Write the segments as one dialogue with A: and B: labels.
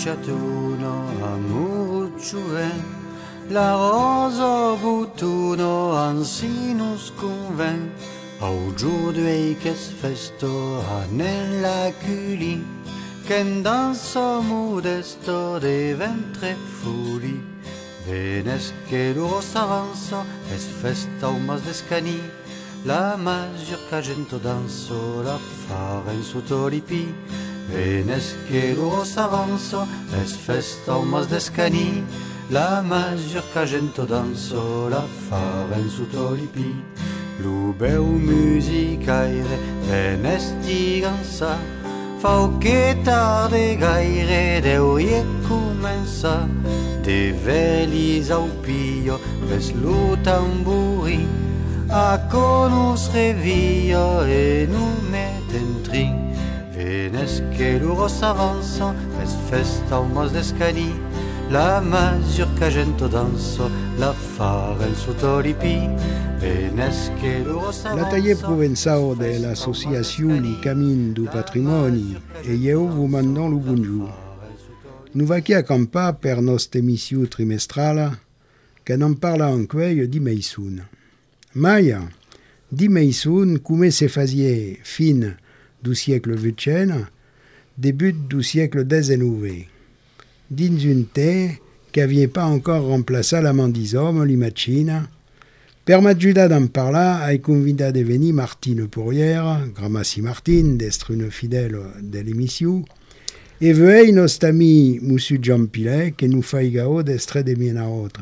A: ciatuno amurucciuen, la rosa butuno ansinus conven, aujourd'hui qu'es festo nella culi, qu'en danso modesto de ventre fuli, venes che loro s'avanzo, es festa un mas descani, la mazurka gento danso, la faren sotolipi, venes che loro s'avanzo, es festa un mas descani, la mazurka gento danso, la faren sotolipi, l'ubeu musicaire, venes tigansa, fa che tarde gaire deurie comença, de velis au pio, ves lo tamburi, a conus revia e nu metentri, venes che loro s'avanzo, ves festa un mas descani, la mazurka gento danso, la faren sotolipi, venes che loro s'avanzo.
B: La taille provençao de l'associazione Camin du Patrimoni e io vous mandons le bonjour. Nous vaquia a campa per nostra émission trimestrale che non parla anque di Meisun. Maia, di Meisun come se faisait fin du siècle XVIII, début du siècle XIX, dins un temps qui n'avait pas encore remplacé la main des hommes, l'immagine. Per m'ajudar d'en parlar, ai convidat de venir Martine Pourrière, Gramassi Martine, d'être une fidèle de l'émission, et veuille notre ami Monsieur Jean Pilet, que nous faigao d'être de mien a autre.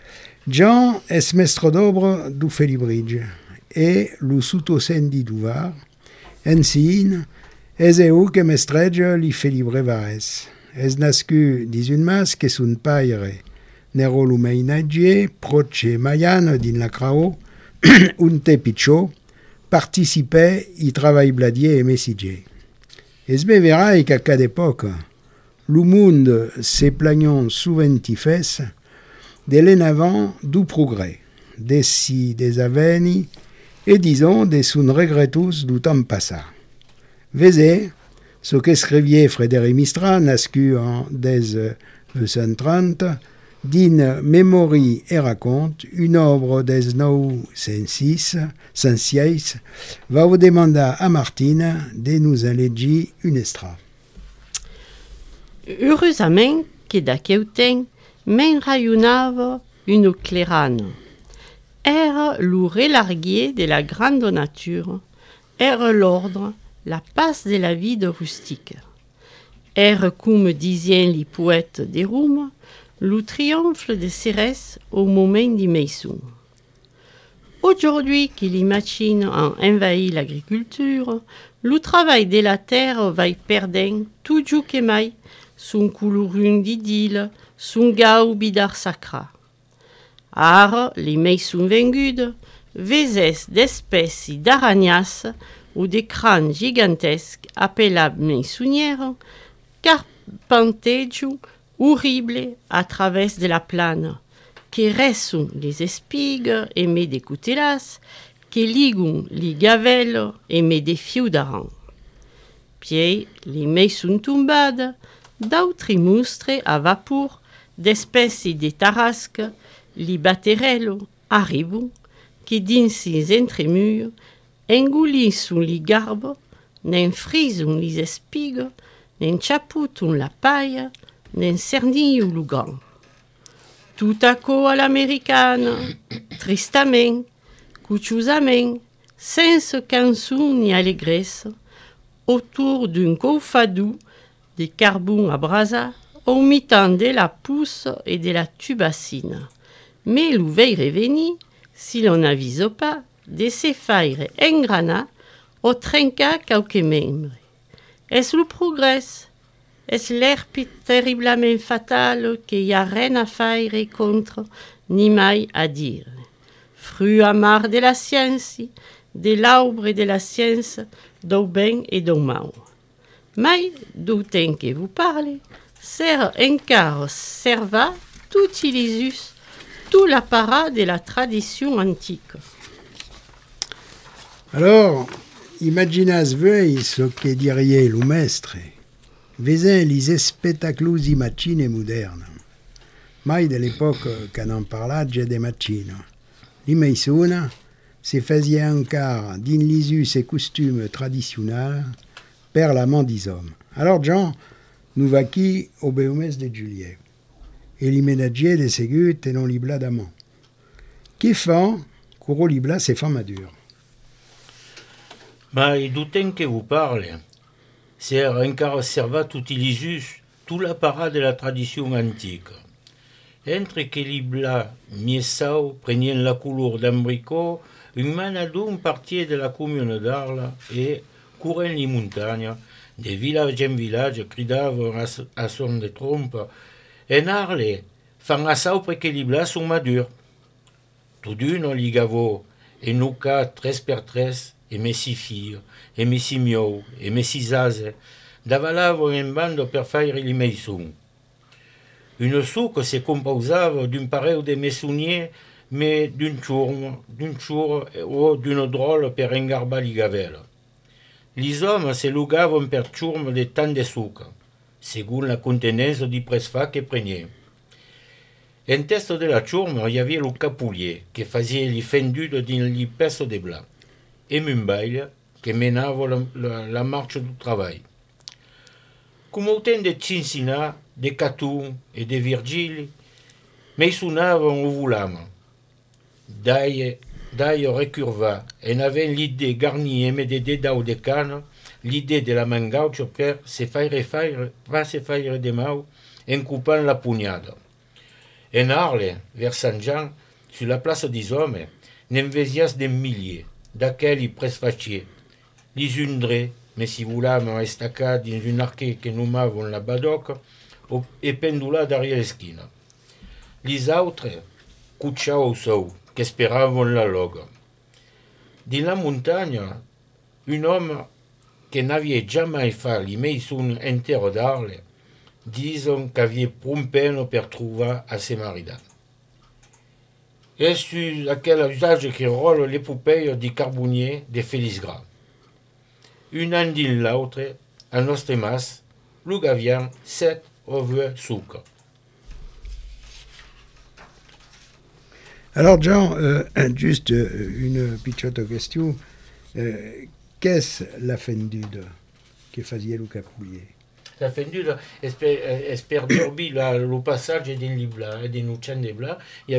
B: Jean est mestre d'obra du Felibridge, et le sous-tocendi du Var, ainsi, es eu que mestrege li Felibre Vares. Es nascu dis un mas que son pare, Nero l'Umeinaggier, proche Mayan din la Crao, un te pitjor, participait i travail bladier et messiger. Es bé verai qu'à cada époque, le monde se plaignant souvent i fes de l'en-avant du progrès, des si des aveni, et disons de son regretus du temps passat. Vese, ce qu'escrivier Frédéric Mistral, nascu en 1930, din Memorie et raconte, une œuvre des 906, va vous demander à Martine de nous alléger une extra.
C: Heureusament que d'aqueu temps me'n rayonnava une clérane. Era le relarguier de la grande nature, era l'ordre, la passe de la vie de rustique. Era, comme disaient les poètes des Roumes, le triomphe de Cérès au moment du Meisun. Aujourd'hui que les machines ont envahi l'agriculture, le travail de la terre va perdre tout que mai son coulurun d'idylle, son gau bidar sacra. Ara, les Meisun vengudes, veses d'espèces d'araignas ou de crânes gigantesques appellables meisunières, carpentejou horrible à travers de la plane, que restent les espigues et met des coutelas, que liguent les gavelles et met des fious d'aran. Puis les Meisun tombades, d'autres mustres à vapeur, d'espèces de tarasques, les batterello arrivent, que dins ces entremurs, engolissent les garbes, n'enfrisent les espigues, n'enchapoutent la paille, n'en cernille ou le grand. Tout à coup à l'américaine, tristement, couchusament, sans canson ni allégresse, autour d'un cofadou de carbone à brasa, au mi-temps de la pousse et de la tubacine. Mais le veille revenu, si l'on n'avise pas, de se faire engrana au trinca quelques membres. Est-ce le progrès? Est-ce l'air terriblement fatal qu'il n'y a rien à faire contre, ni mai à dire? Fruit amar de la science, de l'arbre et de la science, d'au bien et d'au mal. Mais, d'au temps que vous parlez, sert encore serva tout ilisus, tout l'apparat de la tradition antique.
B: Alors, imaginez-vous ce que dirait le maître. vesaient les spettaclosi machine modernes. Mai de l'époque qu'on en parlatge des machines. Les meissons se faisaient encore din les us et costumes traditionnels per l'amant des hommes. Alors, Jean, nous vaquis au Béomès de Juillet. Et les ménagiers de Ségut tenon libla d'amant. Qui font qu'au libla ces femmes madures.
D: Mais du temps que vous parlez, c'est encore servat utilisus tout l'apparat de la tradition antique. Entre que libla miesau prenien la couleur d'ambricot, une manadum partit de la commune d'Arles et courant les montagnes, de village en village, cridaven à son de trompe, en Arles, fan assau que libla sont madures. Tout d'une ligavo, et nous cas 3 per 3, et mes 6 filles, et mes 6 miaux, et mes 6 ases, d'avalavon en bande per faire les meissons. Une souque se composava d'un pareu de messonniers, mais d'un chour ou d'une drôle per engarbar les gavelles. Les hommes se lugaven per chourme de tant de sucre, según la contenance du presfa que prenaient. En test de la chourme, il y avait le capoulier, qui faisait les fendudes dans les pesses de blanc, et Mumbail, qui menava la marche du travail. Comme autant de Cincinnati, de Caton et de Virgile, mais sonaven au voulam. D'ail recurva, et avait l'idée garnie et des dédaux de canne, l'idée de la main gauche per se faire des mains en coupant la pugnade. En Arles, vers Saint-Jean, sur la place des hommes, n'en vesias des milliers, d'aquels ils presfachiers. Les undrés, mais si voulam estacar dans une arquée que nous m'avons la badoc, et pendula derrière l'esquina. Les autres, couchau au sau, qu'espéraven la logue. Dans la montagne, un homme qui n'avait jamais fait les maisons entières d'Arles, disons qu'avait prompé per trouver à ses maridas. Et sur aquel usage qui roule les poupées du carbonnier de Félix Gras. Un an din l'autre, à notre masse, le gavian 7 oveux sucre.
B: Alors, Jean, juste une petite question. Qu'est-ce la fendude que faisait le capoulier?
D: La fendude, espère dormir le passage d'un libla, d'un ouchan de blanc,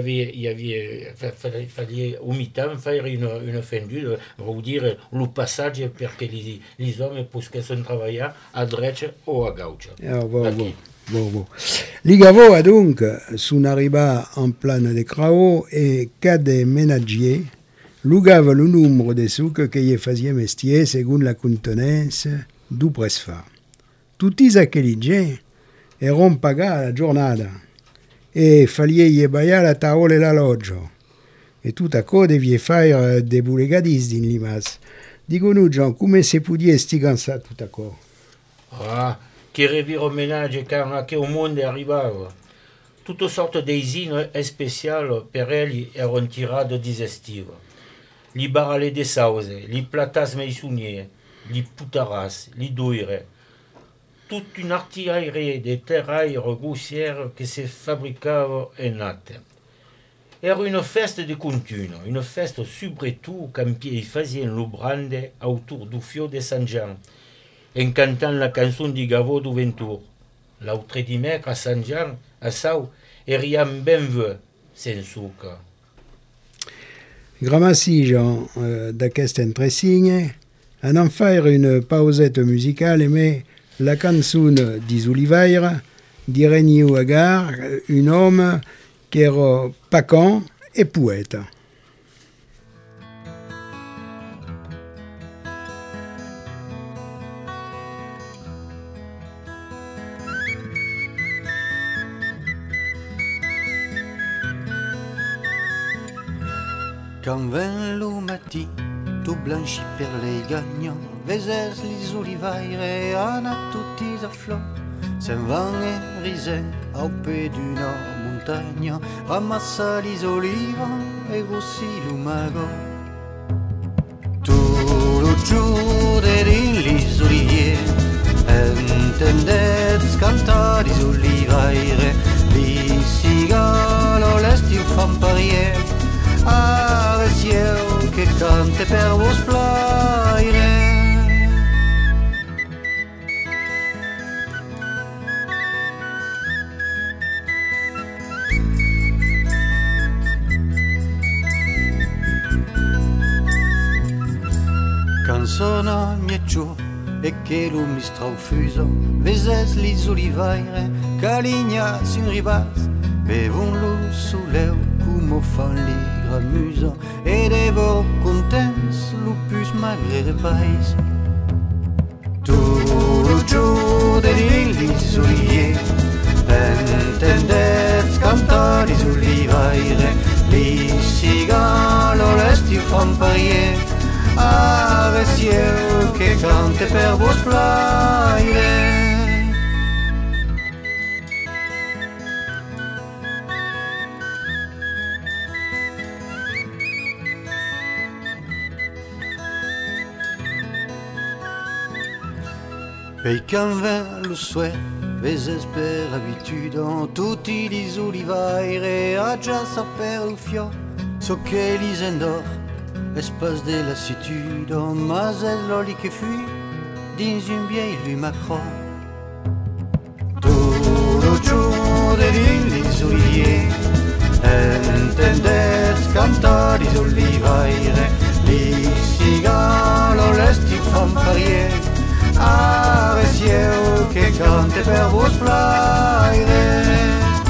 D: fallait au mi-temps faire une fendude, pour dire le passage pour que les hommes puissent son travail à droite ou à gauche.
B: Ah, bon. Ligavo a donc son arriba en plan de crao et cada ménagier lugava le nombre de sucres qu'il faisait mestier selon la contenance du presfa. Tutti aquelli gens erano pagati la giornata e fallait baiare la tavola e l'alloggio. E tutto a co devia fare de bulegadis din limas. Dicono, Jean, come se podia stiganzare tutto a co?
D: Ah, che reviro menage che au mondo arrivava. Tutte sorte di usine speciali per elli erano tirate digestive. Li barale de sause, li platas meissoniers, li putaras, li doire. Toute une artillerie de terrailles goussières qui se fabriquava en natte. Era une feste de continu, une feste surtout quand ils faisaient le brande autour du fio de Saint-Jean, en cantant la chanson du Gavo du Ventour. L'autre dimanche à Saint-Jean, à Sau, eriam ben veu, sans sucre.
B: Gramassi, Jean, d'aquest entresigne, en en faire une pausette musicale, mais la canzone des Oliveira di Regno Agar, un homme qui era pacan et poète.
A: Quand vint le matin, tout blanchi per les gagnants, veses les oliveires ana tutti a flor, se'n van e risen au pe d'una montagna, ramassa les olives e gossi lo mago. Tout le jour de les oliviers, entendets cantar des olivaire, li cigalo l'estiu fan parier, avesieu che cante per vos plaire. Canzona mieciù e che lu mi straufuso, veses lis olivaire, caligna sun ribas, bevon lu suleu, como fan li gramuso, e devo contents lupus magre repais. Tout giù de lis olivier, entendets cantar lis olivaire, li cigalo l'estiu fan parier, avesieu che cante per vos plaire. Pei can ven lo souhait, veses per habitude, tutti lis olivaire, a già saper lo fio, so che lis endor, espace de lassitude, mas est l'oli qui fuit dins une vieille rue Macron. Tout le jour de les oliviers, entendets cantar les olivaire, les cigalo l'estiu fan parier, avesieu che cante per vos plaire.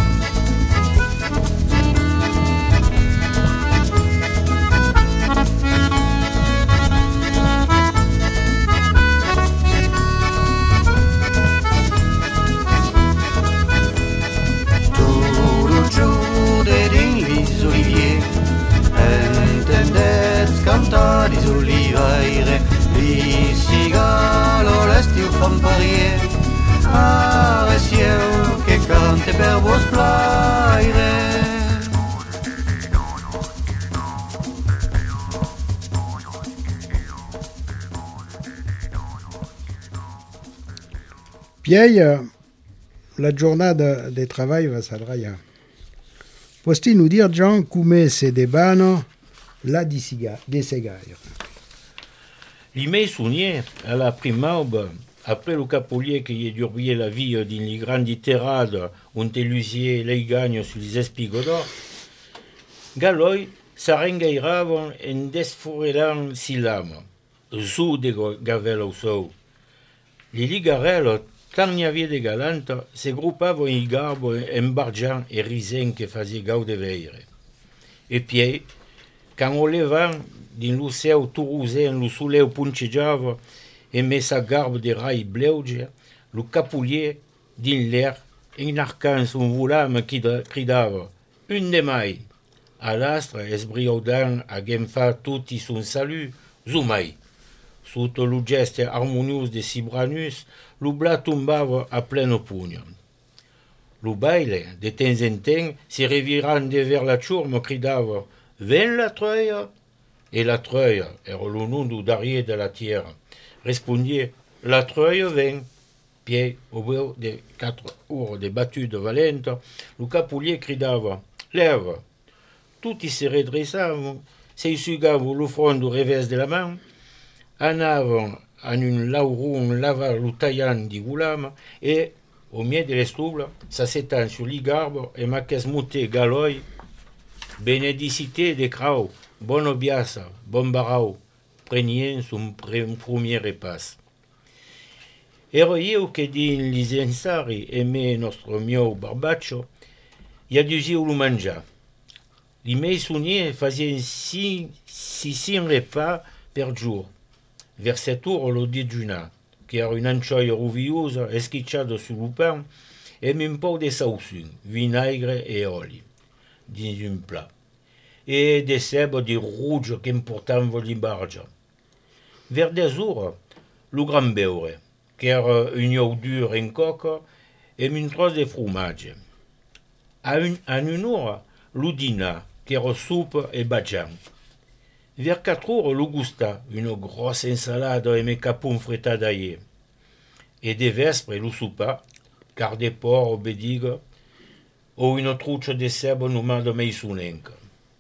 A: Cantar des olivaire, li cigalo l'estiu fan parier, avesieu che cante per vos plaire.
B: Pierre, la giornata de travail va s'adraia. Posti nous dire, Jean, come se debano la de segaire.
D: Li mei sounier, à la primaube, après le capolier qui est durbier la vie d'une grande terrade, on telusier les gagne sur les espigots d'or, galoi s'arrengairavan en desforelan silama, zou de gavel au sou. Les ligarelles, tant n'y avait de galantes, se groupavan i garbo en barjan et risen que faisait gau de veire. Et puis, quand on levant din lo seu tourousen, lo souleu punchejava, e met sa garbe de rai bleuge, lo capoulier, din l'air, enarcant son volam qui cridava « Une de mai !» À l'astre, esbriaudant, a genfa tutti son salut, « Zumai !» Sous le geste harmonieux de Sibranus, lo bla tombava a pleno pugno. Lo baile, de temps en temps, se revirant de vers la ciurme, cridava « Ven la treuille !» Et la treuille, era le nom d'arier de la terre, répondait « La treuille vient !» Puis, au bout de 4 heures de battude valente, le capoulier cridava « Lève !» Tutti se redressavan, s'essugavan le front du revers de la main, anavan en un lauron lava le taillant du goulam, et, au milieu de l'estouble, s'assetant sur l'igarbe, et maquès mouté galoi, bénédicité de crao, bon obiasa, bon barao, prenien son premier repas. Ero io che din licensari e me nostro mio barbaccio, ia dusiu lo mangià. Li mei sogniers faisaient 600 repas per jour. Vers 7 heures lo déjeuner, qui era une anchoia roviosa esquicciata sul pain e un po' de sauce, vinaigre e oli, dans un plat. Et des cèbes de rouge che importavan l'imbargia. Vers 10 heures, lo grand beure, qui era un ou dur en coca et une trosse de fromage. En une heure, lo dîner, qui era soupe et badjan. Vers 4 heures, lo gusta, une grosse ensalade et mes capons frettadaillés. e de vespre lo sopa, car de porc o bediga, o una truccia de sebo numada mei sunenca.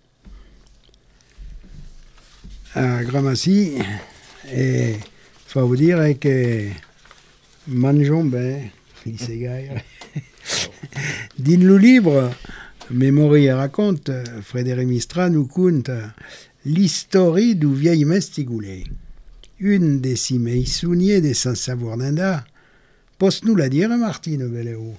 B: A Gramassi, e fa vuol dire che mangiamo bene, i segaire. Din lo livre Mémorie et raconte, Frédéric Mistral nous conte l'histoire du vieil mestre Goulet. Une des six meissuniers de sans savoir nada. Pots nous la dire, Martine Belléo?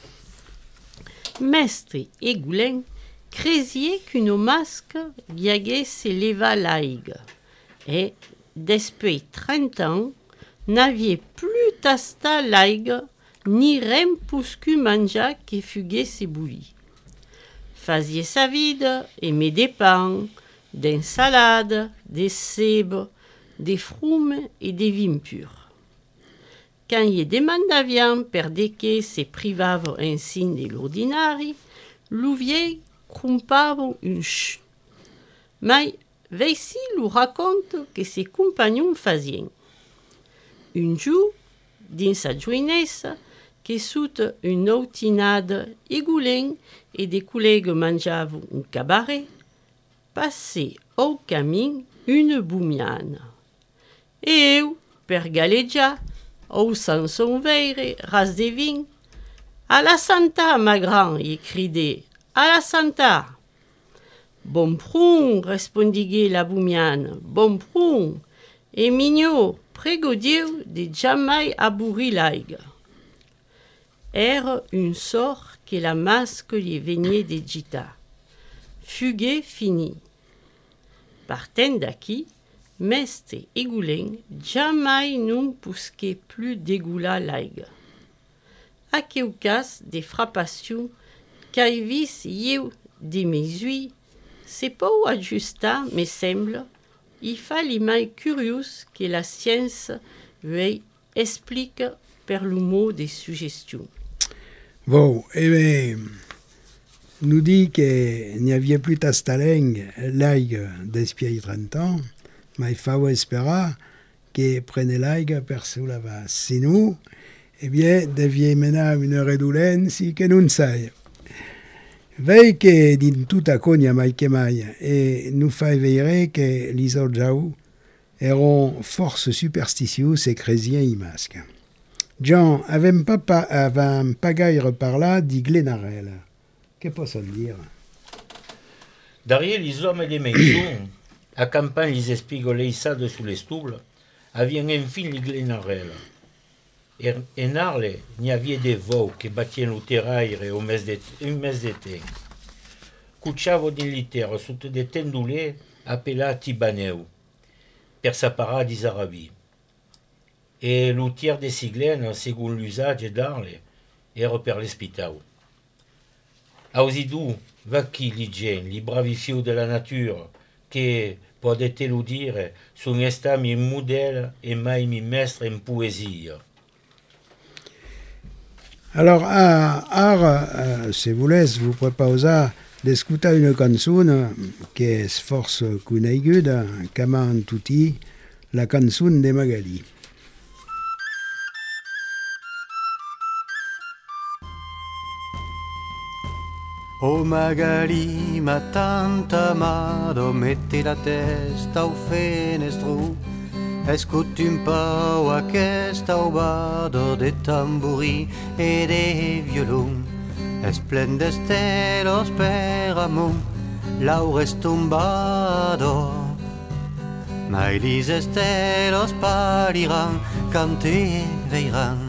C: Mestre Egoulen cresiait qu'une masque giaguait s'éleva l'aigue. Et, depuis 30 ans, n'aviez plus tasta l'aigue, ni rem pouscu manja que fuguait ses bouillis. Faisiez sa vide, aimait des pains, des salades, des cèbes, des frumes et des vins purs. Quand il demandaviam per de que se privava ainsi de l'ordinari, l'ouvier crumpava un ch. Mais veici lui raconte que ses compagnons faisaient. Un jour, dins sa joinessa, que sous une autinade Egoulen et des collègues mangeaven un cabaret, passait au camin une boumiane. Et eu, per galeggiar, au sans son verre, ras de vin, à la santa, ma grand, y cridait, à la santa. Bon prun, respondiguait la boumiane, bon prun, et mignot, prego Dieu de jamais abourrir l'aigue. Era un sort que la masque lui venait de gita. Fuguet fini. Partant d'acquis, mestre Egoulen jamais non pousquait plus d'égoula l'aigue. A queucas des frappations, qu'aivis yeu de mesui, c'est pas adjusta, me semble, il fallait mai curieux que la science veuille explique per le mot des suggestions.
B: Bon, eh bien, nous dit qu'il n'y avait plus tastaleng l'aigue d'espier 30 ans, mais il faut espérer que prenait l'aigue per la va. Sinon, eh bien, devient maintenant une redoulen si que nous ne savons. Veille que din tout a cogna mai que mai, et nous fait veiller que les autres eront force superstitieux et chrétiens i masque. Jean, avem pas gaire par là di Glenarel. Que posso dire?
D: Derrière les hommes et les maisons, à campagne les espigoleissades sous les stoubles, avaient enfin les Glenarel. En Arles, il y avait des veaux qui battiez le terrail un mes d'été. Couchavo des littères sous des tendoulés appelés Tibaneu, per sa paradis Arabie. Et l'outière des Siglaines, selon l'usage d'Arles, era per l'espitau. Ausidou, va qui li gen, li bravi fiu de la nature, che, podete lo dire, son esta mi modèle et mai mi mestre en poésie.
B: Alors, si vous laisse, vous proposer d'écouter une canzone qui est force coneguda, comme tutti, la canzone de Magali.
A: Oh Magali, ma tanta amado, metti la testa au fenestro, escuti un po' aquesta aubado de tamburi e de violon, esplendes telos per amor, laures tumbado, mai lis estelos pariran, cante veiran.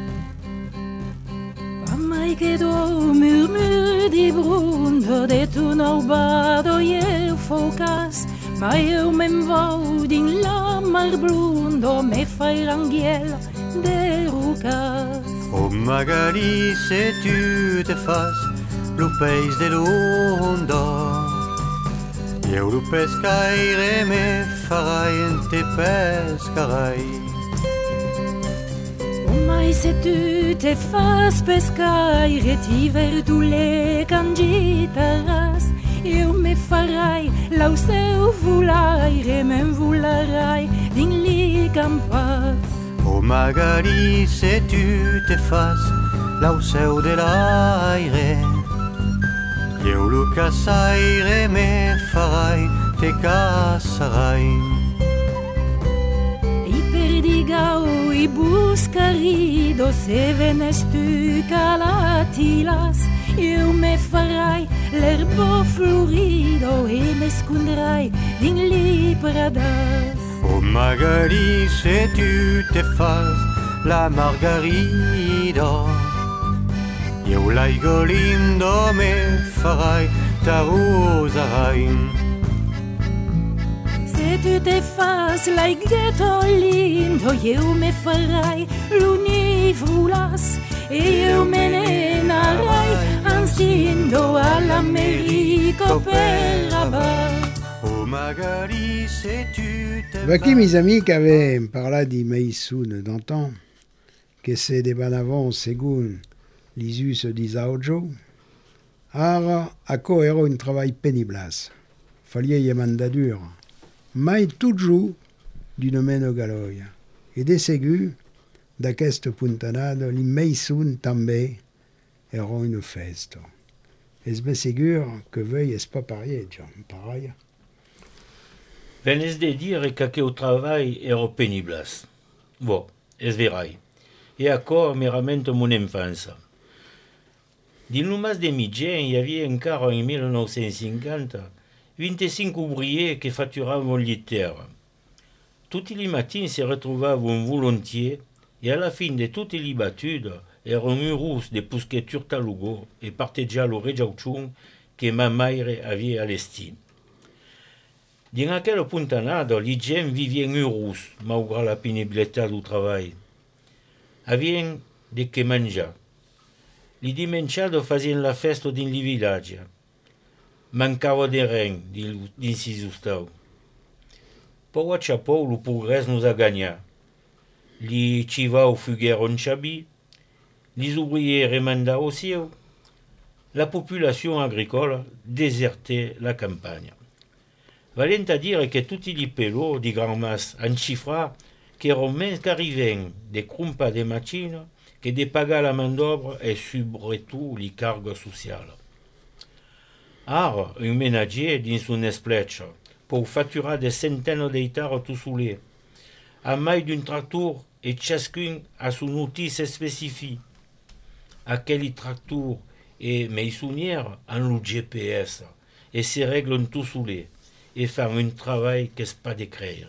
E: Quedó murmur de brundo de tu naubado e eu focas, mas eu me vou din la mar brundo me fai ranguel de rucas.
A: Oh Magali, se tu te fas lo peis de l'ondo, eu lo pescaire me farai en te pescarai.
E: Mai se tu te fas pescaire ti ver tu le cangitaràs, eu me farai lau seu vulaire, me vularai din li campas.
A: Oh Magali, si tu t'effaces là au seu de l'aire, eu lo caçaire me farai, te caçarai.
E: I perdigao i buscarido, se venes tu calatilas, eu me farai l'erbo florido e me scundrai din li pradas.
A: Oh Magali, si tu t'effaces la margarida, eu l'aigo lindo me farai ta rosarai.
E: Se tu t'effaces l'aighetto lindo, eu me farai l'univrulas e eu me nenarai ansindo all'Americo per abat.
A: Oh Magali, si tu
B: Vaki, mes amis, qui avaient parlé di Meisoun d'antan, que c'est des banavons segun l'isus d'Isaojo, ara ako ero un travail péniblas. Fallait y mandadur, mai toujours d'une meno galoia. Et de segur, d'aquesta puntanada, li Meisoun també ero une festa. Es be segur que veuille es pas parier, pareil.
D: Venes de dire que au travail ero peniblas. Bon, es verai. Et encore me ramène mon enfance. Dins le mas de mitgen, il y avait encore en 1950 25 ouvriers qui facturaient un lit de terre. Tous les matins se retrouvaient volontiers et à la fin de toutes les battudes, erano un rousse de pusquetur talugo et partait déjà le rejauchung que ma mère avait à l'esti. Dans aquella puntanada, les gens vivaient en rousse, malgré la pénibilité du travail. Havien de que mangiar. Les dimanches faisaient la festa dans le village. Mancava de ren dins ces ustaus. Pou a chapou, le progrès nous a gagné. Les chivaux fuguèrent en chabi, les ouvriers remandaient au ciel. La population agricole désertait la campagne. Valent à dire que tous les pelots des grands masses en chiffra qu'erano més qu'arrivaient des crumpas de machines que de pagar la main d'obra et surtout les cargues sociales. Ara, un ménager dins une espletxa, pour facturer des centaines d'hectares tout soulés, à maille d'un tracteur et chacun a son outil spécifique. À quel tracteur et meissonnière en le GPS et se règlent tout soulés et font un travail que c'est pas de créer.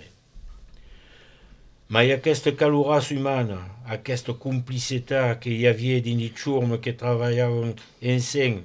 D: Mais aquesta caloràs humana, aquesta complicitat que hi havia dins els xurmes que treballaven ensemble,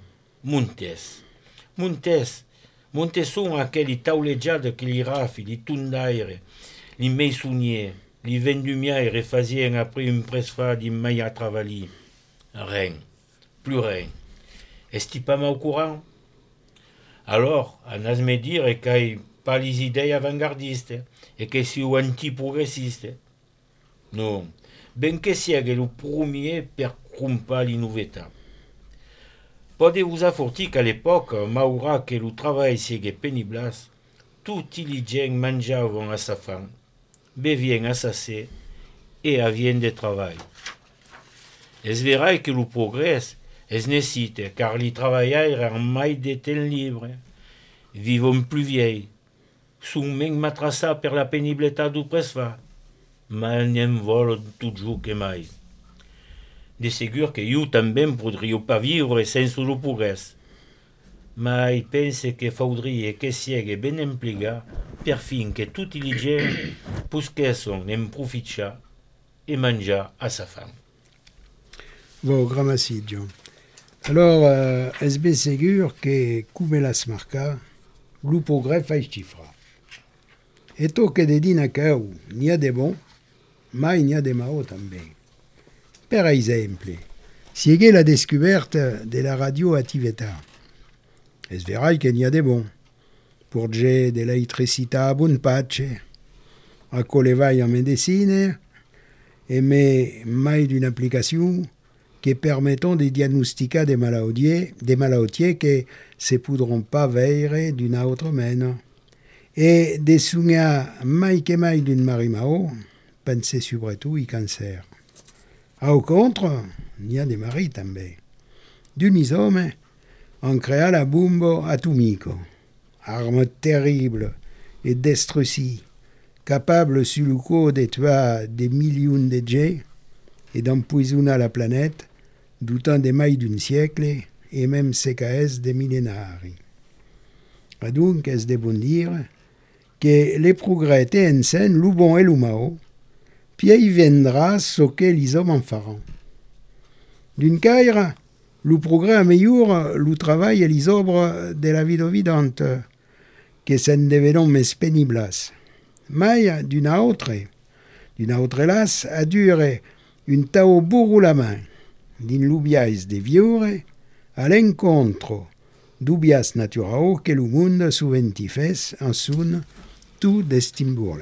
D: Montes són aquells taulejats que li rafi, li tundaire, li meissonnier, li vendumiaire fazien après un presfa di mai a treballir. Rien, plus rien. Est-ce pas au courant? Alors, on a me dire qu'il n'y a pas les idées avant-gardistes et que c'est anti-progressiste. Non, ben que sia le premier per crumpa les nouveautés. Podez-vous affortir qu'à l'époque, malgré que le travail soit pénible, tous les gens mangeaient à sa faim, beviez à sa sé et avaient de travail. Es vrai que le progrès es nécessite, car les travailleurs ont mai de temps libre, vivent plus vieilles, sont même matrassés par la pénibilité du presfa, mais n'en volent toujours que mai. De segur que io també podria pas vivre sense le progrès. Mais je pense que faudrait que sigue ben impliqué per fin que tous les gens puguessin en profitar et manger à sa faim.
B: Bon, Gramassidio. Alors, es ben segur que, come las marca, le progrès fa chifra. Et to que de din a cau, n'hi a de bon, mai n'hi a de mao també. Per exemple, sigue la découverte de la radio à Tiveta. Es verrai qu'il y a des bons. Pour j'ai de l'électricité à bon patch, à collevai en médecine, et mai d'une application qui permettant de diagnostiquer des maladies qui se pourront pas veiller d'une autre mène. Et de soigner mai que mai d'une marimao, penser surtout i cancer. Au contre, il y a des maris també. D'un homme, on créa la bombe atomique, arme terrible et destructive, capable sur le coup de tuer des millions de gens et d'empoisonner la planète du temps des mailles d'un siècle et même CKS des millénaires. Donc, est-ce de bon dire que les progrès en scène, le bon et le mal, puis il viendra ce que les hommes en feront. D'une part, le progrès améliore le travail et les œuvres de la vie vivante, que s'en devenons mais pénibles. Mais d'une autre las, a duré une tao bourru la main, d'une lubiais de viure, à l'encontre d'ubias naturaux que le monde souvent fait en son tout d'estimbourg.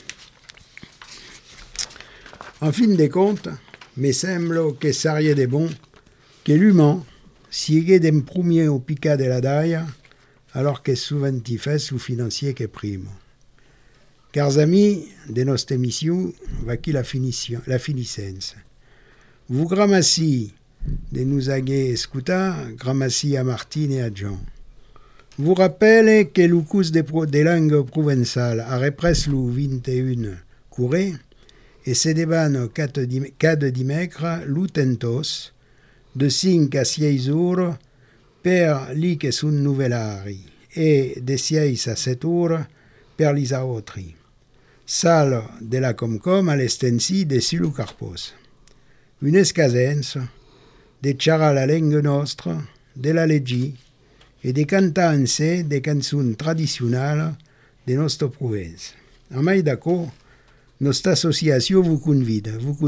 B: En fin de compte, me semble que ça rien de bon que l'humain sigue d'un premier au picat de la daille, alors que souvent fait sous financier que prime. Cars amis de notre émission, voici la finissance. Vous gramassi de nous aguer escuta, gramassi à Martine et à Jean. Vous rappelle que le cours des langues provençales a repris le 21 couré et se déban 4 dimècres l'utentos de 5 à 6 jours per li que son nouvellari et de 6 à 7 jours per les autres. Salle de la Comcom à l'estensi de Sulu Carpos. Une escasence de chara la langue nostra, de la leggi et de cantances de cançons traditionnelles de notre province. En mai d'accord, notre association vous convide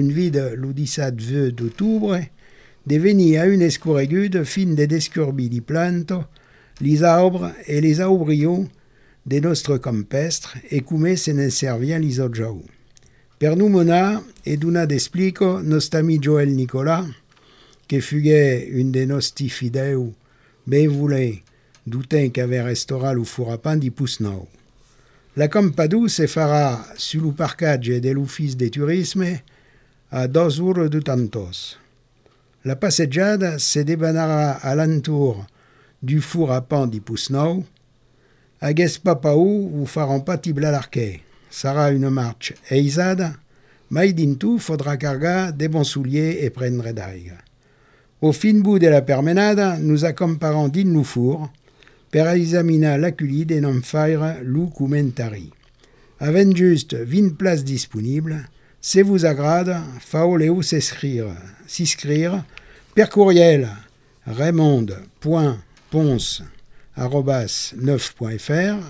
B: le 17 d'octobre de venir à une escorregude fin de descurbir les plantes, les arbres et les aubrions de notre campestre et come se ne servien les autres jours. Per nous mona et donar d'explico notre ami Joël Nicolas, que fugait une de nostres fidèles, ben voulait, du temps qu'avait restauré le four à pain di Pusnau. La Campadou se fera sur le parcage de l'Office de tourisme à 2 jours de tantos. La passeggiata se débanera alentour du four à pain di Pusnau. A Gespapaou vous faront pas tibla l'arquet. Sera une marche aisada, mais din tout faudra cargar des bons souliers et prendre d'ail. Au fin bout de la permenada, nous accompagnons din le four per examiner l'accueilli de non faire le commentari. Avec juste 20 places disponibles, si vous agrade, faoleu s'inscrire per courriel raymond.ponce@9.fr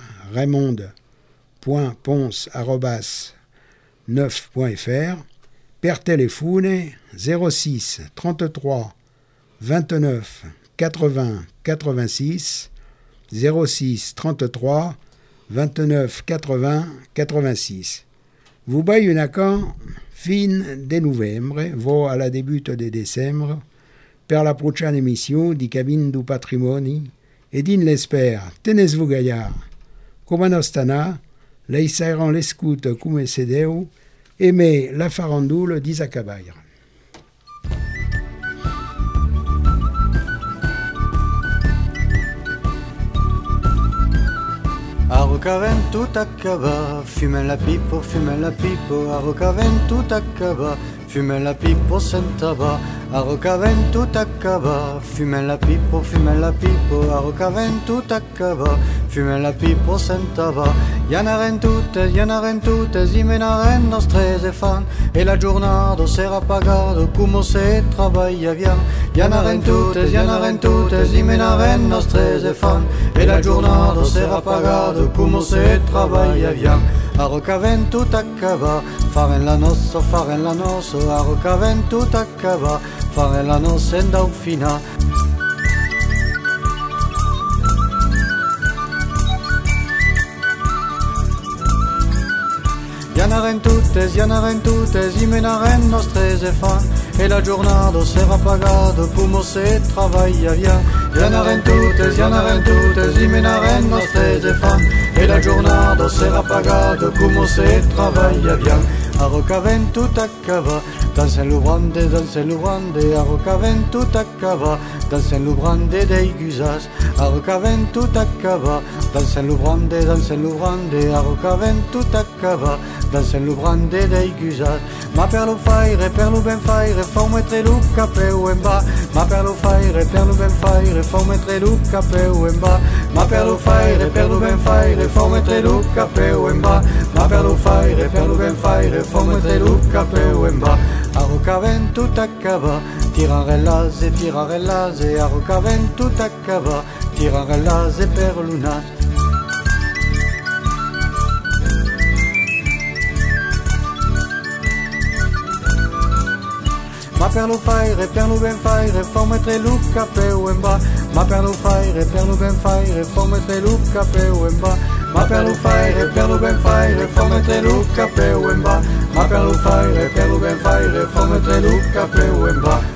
B: raymond.ponce@9.fr per téléphone 06 33 29 80 86 06 33 29 80 86. Vous baillez une accord fin de novembre, vo à la début de décembre, per la prochaine émission di Cabine du Patrimoni, et din l'espère, tenez-vous gaillard, comme en ostana, laisseront l'escoute comme cedeu, aimez la farandoule d'Isaac-Abaire.
A: A Rocavent tout acaba, fume la pipo, a Rocavent tout acaba, fume la pipo sen tabac. A Rocavent tout acaba, fume la pipo, a Rocavent tout acaba, fume la pipo sen tabac. Y'en toutes, i menaren nostres fan, e la giornata sera pagata come se travailla bien. Y'en toutes, i menaren nostres fan, e la giornata sera pagata come se travailla bien. A Rocavent tout acaba, faren la noce, a Rocavent tout acaba, faren la noce en daufina. Y'en toutes, i menaren nostres fan, e la giornata sera pagata come se travailla bien. Y'en toutes, i menaren nostres fan, e la giornata sera pagata come se travailla bien. Arrocavento t'accava, dans un lubrande, arrocavento t'accava, dans un lubrande dei gusas, arrocavento t'accava, dans un lubrande, arrocavento t'accava, dans un lubrande dei gusas. Ma perlo faire, perlo ben faire, formetre lucca peu en bas, ma perlo faire, perlo ben faire, formetre lucca peu en bas, ma perlo faire, perlo ben faire, formetre lucca peu en bas, ma perlo faire, perlo ben faire, formetre lucca peu en bas. Arrocavento t'accava, tirarellase, arrocavento t'accava, tirarellase per lunat. Ma perlo faire, perlo ben faire, formetre lucca peu en bas, ma perlo faire, perlo ben faire, formetre lucca peu en bas, ma perlo faire, perlo ben faire, formetre lucca peu en bas, ma perlo faire, perlo ben faire, formetre lucca peu en bas.